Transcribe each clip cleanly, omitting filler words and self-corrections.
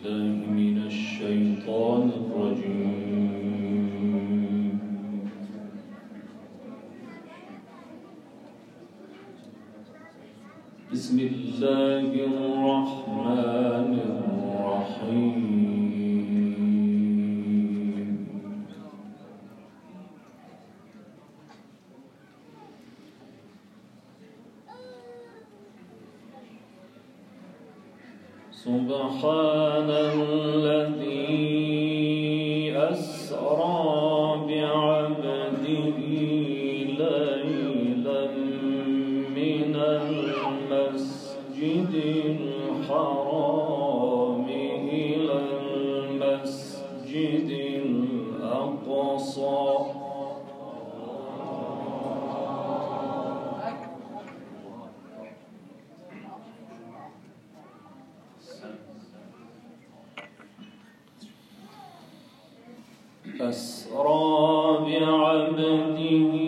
بالله من الشيطان الرجيم. بسم الله الرحمن الرحيم. سبحان الذي أسرى بعبده ليلا من المسجد الحرام إلى المسجد الأقصى أسرى بعبده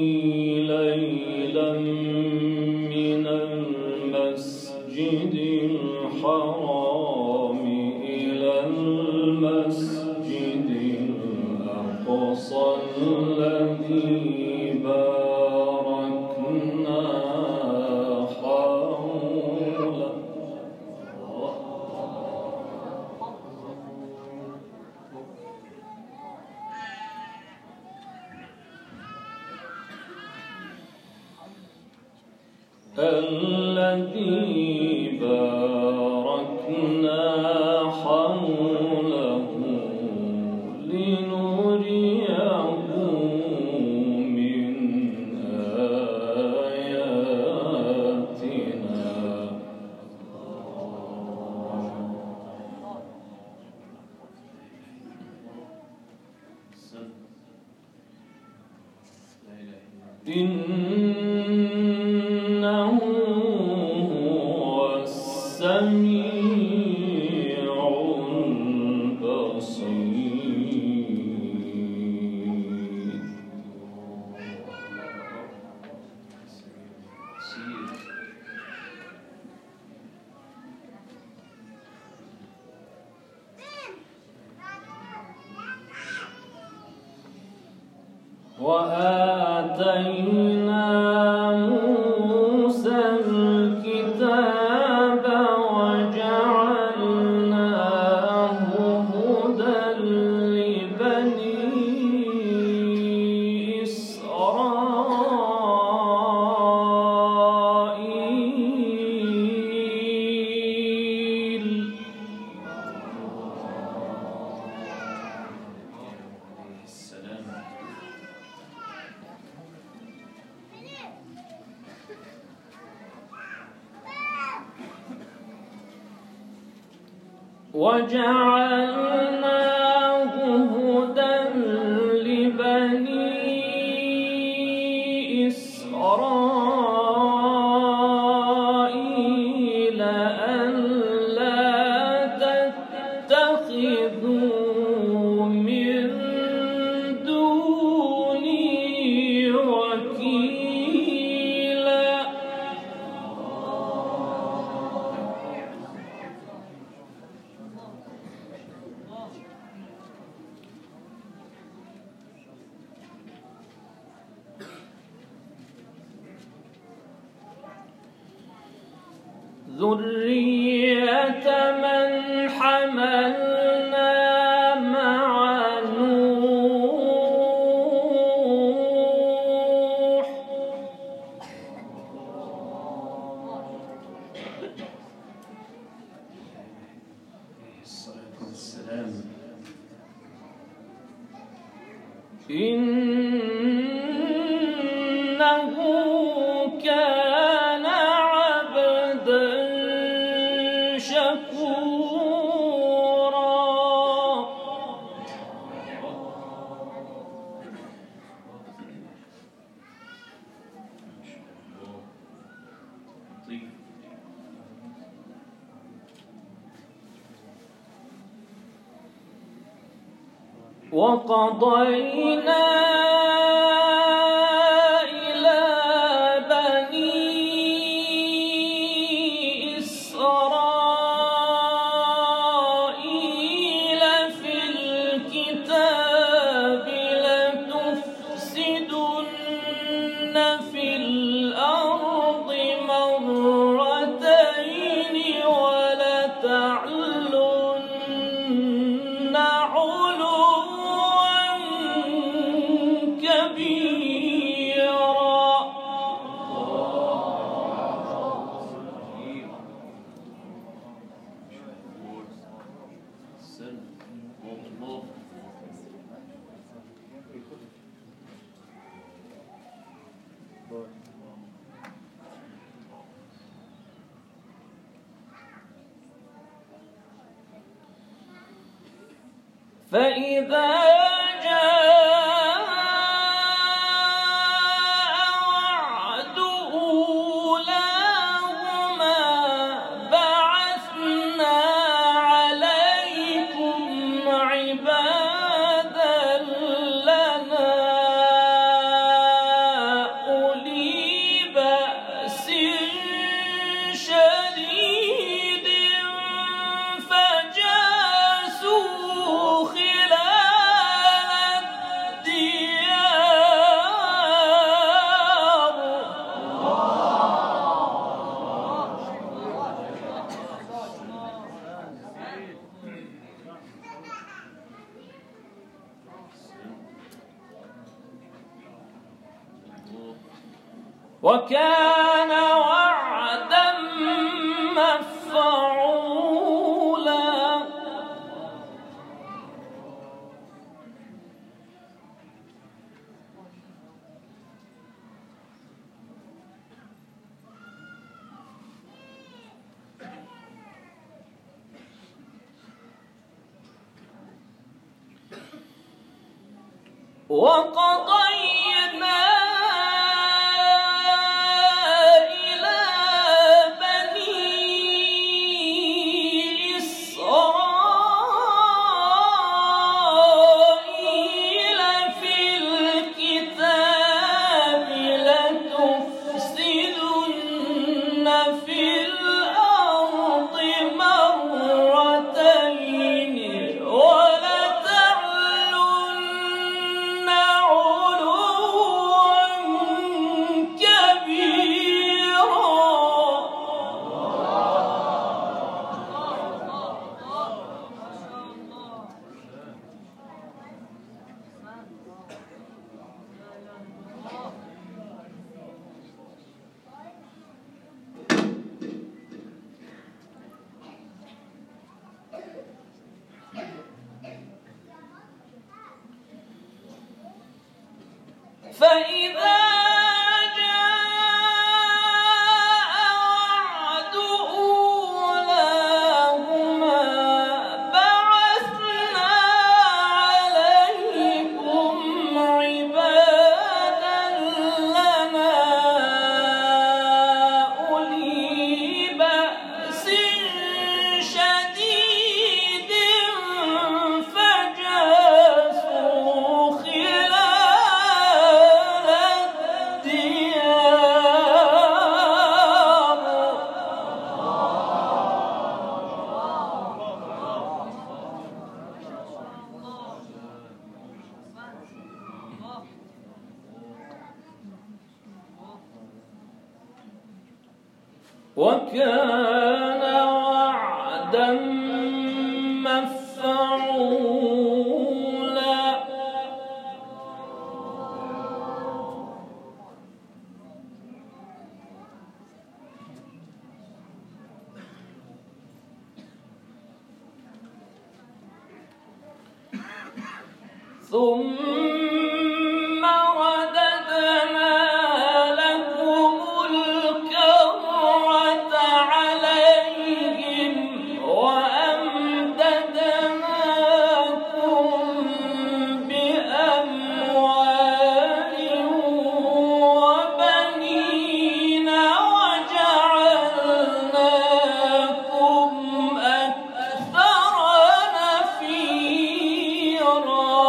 ليلا من المسجد الحرام إلى المسجد الأقصى الذي باركنا حوله الذي باركنا حوله لنريه من آياتنا إنه هو السميع البصير. وآتينا موسى الكتاب وجعلناه هدى لبني إسرائيل. وجعلناه هدى لبني إسرائيل ألا تتخذوا من دوني وكيلا. ذرية من حملنا مع نوح. إنه كان عبدا شكورا. وقضينا إلى بني إسرائيل فإذا جاء وعد أولاهما بعثنا عليكم عبادا لنا أولي بأس شديد فجاسوا خلال الديار. وكان وعدا مفعولا. وقضينا إلى بني إسرائيل في الكتاب لتفسدن في الأرض مرتين ولتعلن علوا كبيرا. فإذا جاء وعد أولاهما بعثنا عليكم عبادا لنا أولي بأس شديد فجاسوا خلال وكان وعدا مفعولا. ثم رددنا لكم الكرة عليهم وأمددناكم بأموال وبنين وجعلناكم أكثر نفيرا.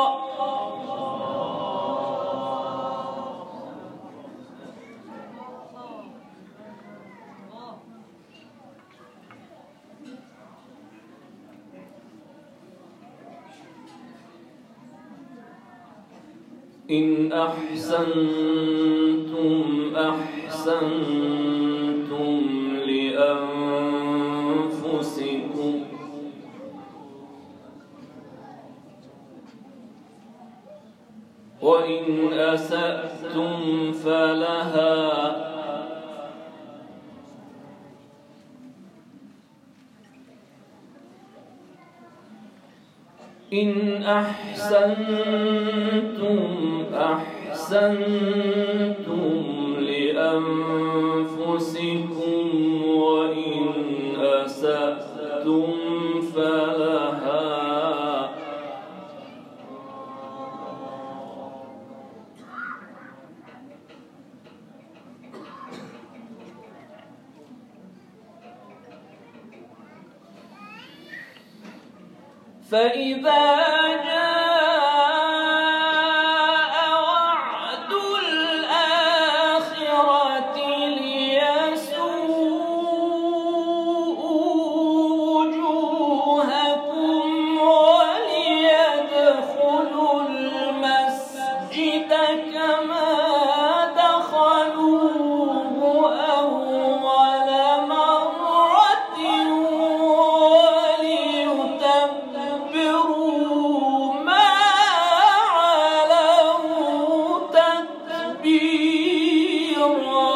إن أحسنتم أحسنتم لأنفسكم وإن أسأتم فلها إن أحسنتم أحسنتم لأنفسكم وإن أسأتم فلها فإذا جاء وعد الآخرة ليسوءوا وجوهكم وليدخلوا المسجد كما دخلوه أول مرة وليتبروا ما علوا تتبيرا.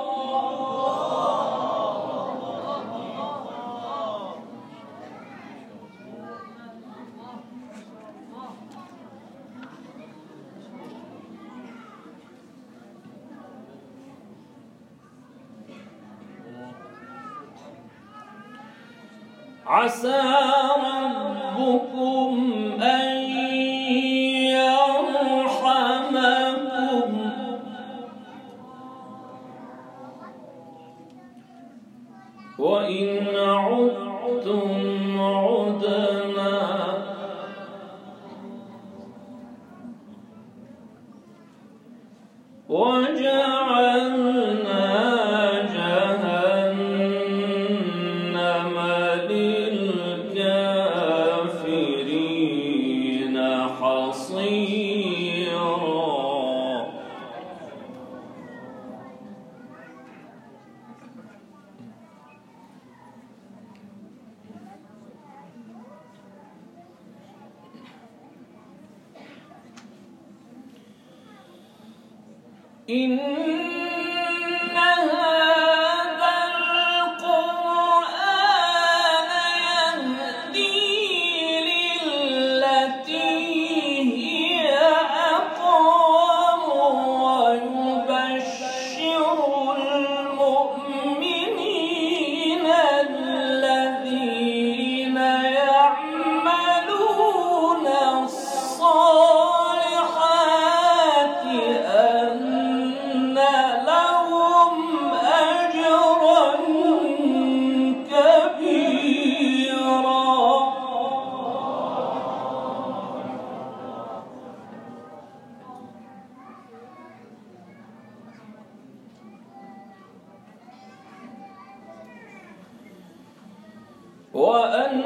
عسى ربكم أن يرحمكم وإن عدتم عدنا وجعلنا جهنم للكافرين حصيرا. إن هذا القرآن يهدي للتي هي أقوم ويبشر المؤمنين الذين يعملون الصالحات أن لهم أجرا كبيرا. وأن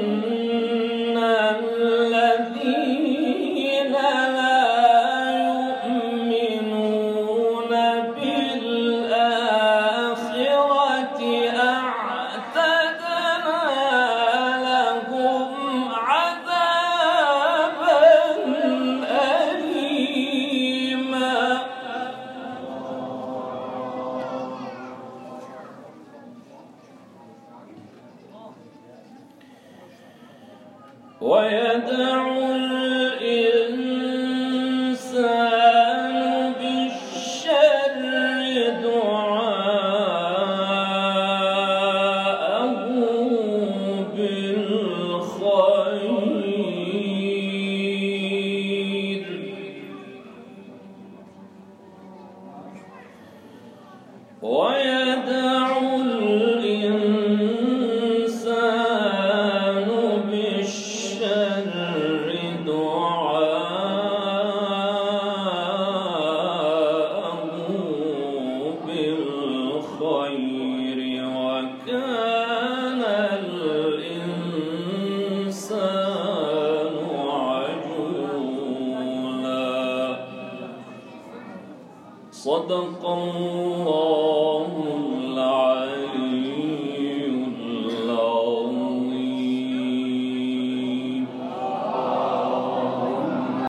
الذين لا يؤمنون بالآخرة أعتدنا لهم عذابا أليما. ويدع الإنسان بالشر دعاءه بالخير ويدع الإنسان بالشر دعاءه بالخير وكان الإنسان عجولا. صدق الله